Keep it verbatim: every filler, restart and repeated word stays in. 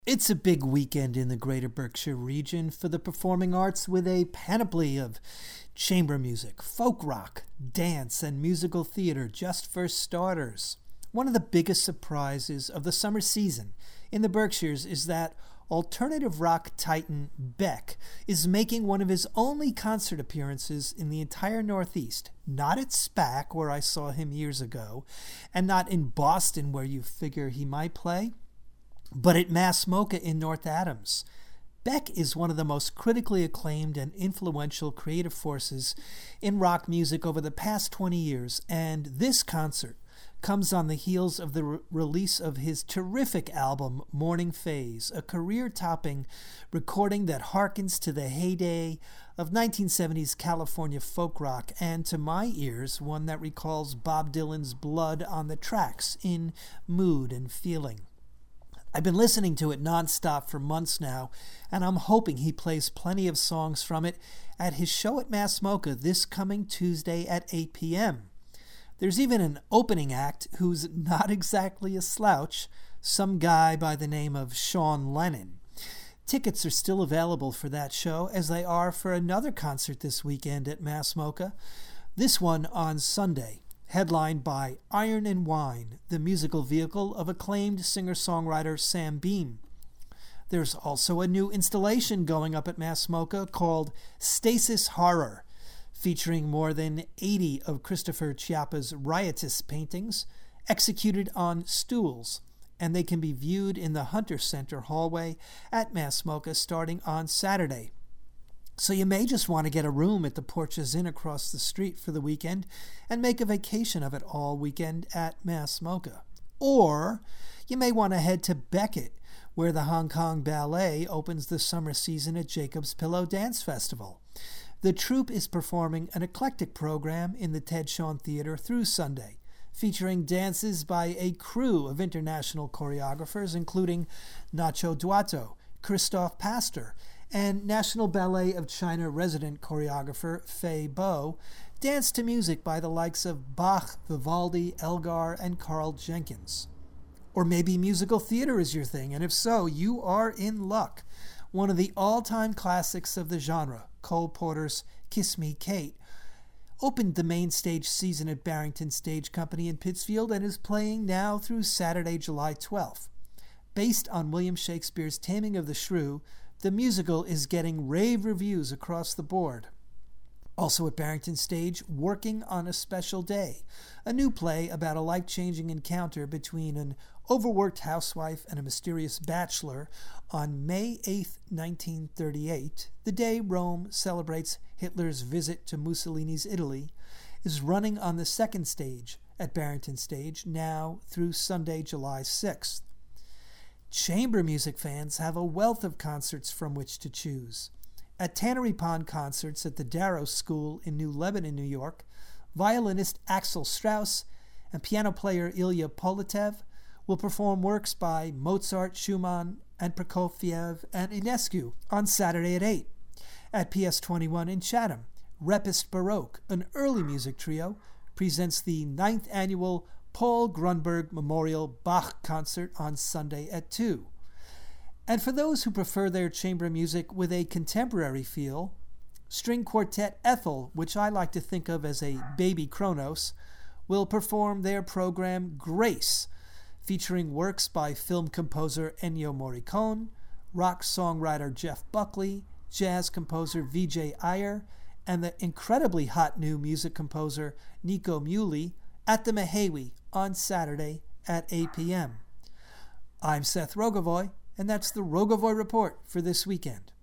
It's a big weekend in the greater Berkshire region for the performing arts with a panoply of chamber music, folk rock, dance, and musical theater just for starters. One of the biggest surprises of the summer season in the Berkshires is that alternative rock titan Beck is making one of his only concert appearances in the entire Northeast, not at SPAC, where I saw him years ago, and not in Boston, where you figure he might play, but at Mass Mocha in North Adams. Beck is one of the most critically acclaimed and influential creative forces in rock music over the past twenty years, and this concert comes on the heels of the re- release of his terrific album, Morning Phase, a career-topping recording that harkens to the heyday of nineteen seventies California folk rock, and to my ears, one that recalls Bob Dylan's Blood on the Tracks in mood and feeling. I've been listening to it nonstop for months now, and I'm hoping he plays plenty of songs from it at his show at Mass Mocha this coming Tuesday at eight p.m. There's even an opening act who's not exactly a slouch, some guy by the name of Sean Lennon. Tickets are still available for that show, as they are for another concert this weekend at Mass Mocha, this one on Sunday, headlined by Iron and Wine, the musical vehicle of acclaimed singer-songwriter Sam Beam. There's also a new installation going up at Mass Mocha called Stasis Horror, featuring more than eighty of Christopher Chiappa's riotous paintings executed on stools, and they can be viewed in the Hunter Center hallway at Mass Mocha starting on Saturday. So you may just want to get a room at the Porches Inn across the street for the weekend and make a vacation of it all weekend at Mass Mocha. Or you may want to head to Beckett, where the Hong Kong Ballet opens the summer season at Jacob's Pillow Dance Festival. The troupe is performing an eclectic program in the Ted Shawn Theater through Sunday, featuring dances by a crew of international choreographers, including Nacho Duato, Christophe Pastor, and National Ballet of China resident choreographer Fei Bo, dance to music by the likes of Bach, Vivaldi, Elgar, and Carl Jenkins. Or maybe musical theater is your thing, and if so, you are in luck. One of the all-time classics of the genre, Cole Porter's Kiss Me, Kate, opened the main stage season at Barrington Stage Company in Pittsfield and is playing now through Saturday, July twelfth. Based on William Shakespeare's Taming of the Shrew, the musical is getting rave reviews across the board. Also at Barrington Stage, Working on a Special Day, a new play about a life-changing encounter between an overworked housewife and a mysterious bachelor on May eighth, nineteen thirty-eight, the day Rome celebrates Hitler's visit to Mussolini's Italy, is running on the second stage at Barrington Stage now through Sunday, July sixth. Chamber music fans have a wealth of concerts from which to choose. At Tannery Pond Concerts at the Darrow School in New Lebanon, New York, violinist Axel Strauss and piano player Ilya Polatev will perform works by Mozart, Schumann, and Prokofiev and Ionescu on Saturday at eight. At P S twenty-one in Chatham, Repist Baroque, an early music trio, presents the ninth annual Paul Grunberg Memorial Bach Concert on Sunday at two. And for those who prefer their chamber music with a contemporary feel, string quartet Ethel, which I like to think of as a baby Kronos, will perform their program Grace, featuring works by film composer Ennio Morricone, rock songwriter Jeff Buckley, jazz composer V J Iyer, and the incredibly hot new music composer Nico Muhly at the Mehewi on Saturday at eight p.m. I'm Seth Rogovoy, and that's the Rogovoy Report for this weekend.